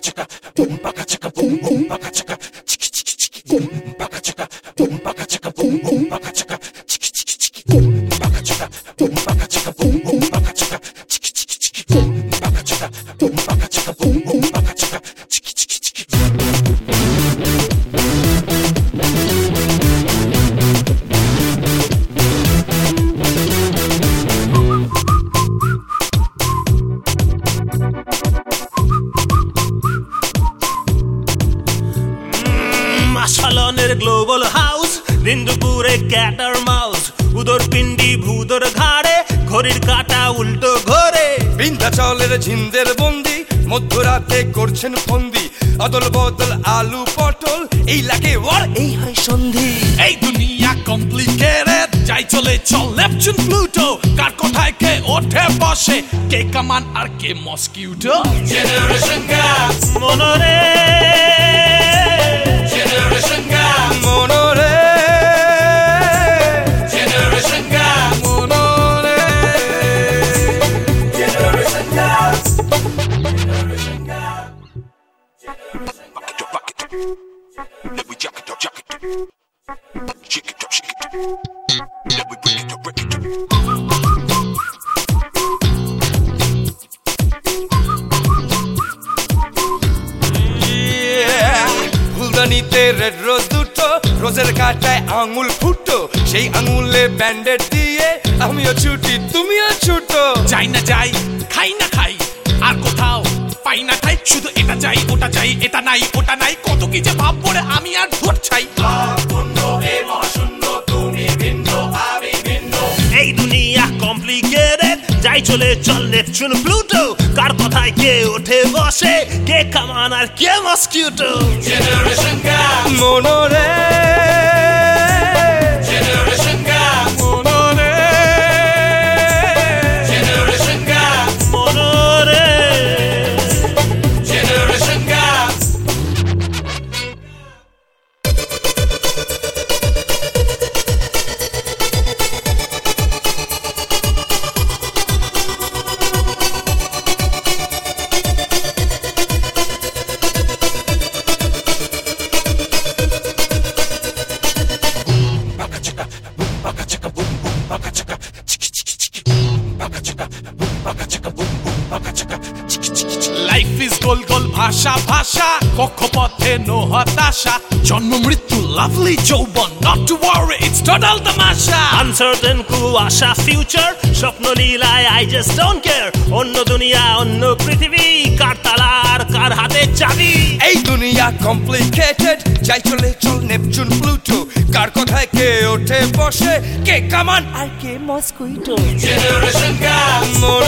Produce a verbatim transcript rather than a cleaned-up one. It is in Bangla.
chaka, boom baka chaka, boom boom baka chaka, chiki chiki chiki, boom baka chaka, boom baka chaka, boom boom baka chaka, chiki chiki chiki, boom baka chaka, boom baka chaka, boom boom baka chaka, chiki chiki chiki, boom baka chaka, boom baka chaka, boom boom baka chaka, chiki chiki chiki. আশালনের গ্লোবাল হাউস নিন্দুপুরে ক্যাটার মাউস উদর পিন্ডি ভূদর ঘাড়ে ঘড়ির কাটা উল্টো ঘরে বিন্ধ্যাচলের ঝিন্দের বন্দি মধ্যরাতে করছেন ফন্দি অদল বদল আলু পটল এই লাগে ওর এই হয় সন্ধি এই দুনিয়া কমপ্লিকেটেড যাই চলে চল নেপচুন প্লুটো কার কোথায় কে ওঠে বসে কে কামান আর কে মস্কিউটো জেনারেশন গ্যাপ মনরে জেনারেশন গ্যাপ মনরে জেনারেশন গ্যাপ মনরে generation gap generation gap Rock it up, rock it. Let we jack it up, jack it. Shake it up, shake it. Let we break it up, break it up. ফুলদানিতে রেড রোজ দুটো রোজের কাটায় আঙুল ফুটো সেই আঙুলে ব্যান্ডেড দিয়ে আমিও ছুটি তুমিও ছুটো যাই না যাই খাই না খাই আর কোথাও পাই না ঠাই শুধু এটা চাই ওটা চাই এটা নাই ওটা নাই কত কি যে ভাব পড়ে আমি আর ধর চাই এই দুনিয়া কমপ্লিকেটেড যাই চলে চল নেপচুন প্লুটো কার কথায় কে ওঠে বসে কে কামান আর কে মস্কিউটো জেনারেশন গ্যাপ মনরে জেনারেশন গ্যাপ মনরে জেনারেশন গ্যাপ মনরে generation gap Baka chaka, boom baka chaka, boom boom baka chaka, chiki chiki chiki, boom baka chaka, boom baka chaka, boom boom baka chaka, chiki chiki chiki. Life is গোল গোল ভাষা ভাষা কক্ষপথে নো হতাশা জন্ম মৃত্যু লাভলি যৌবন not to worry it's total তামাশা আনসার্টেন কুয়াশা ফিউচার স্বপ্ন লীলায় আই জাস্ট ডোন্ট কেয়ার অন্য দুনিয়া অন্য পৃথিবী কার তালার কার হাতে চাবি এই দুনিয়া কমপ্লিকেটেড যাই চলে চল নেপচুন প্লুটো কার কথায় কে ওঠে বসে কে কামান আর কে মস্কুইটো জেনারেশন গ্যাপ মন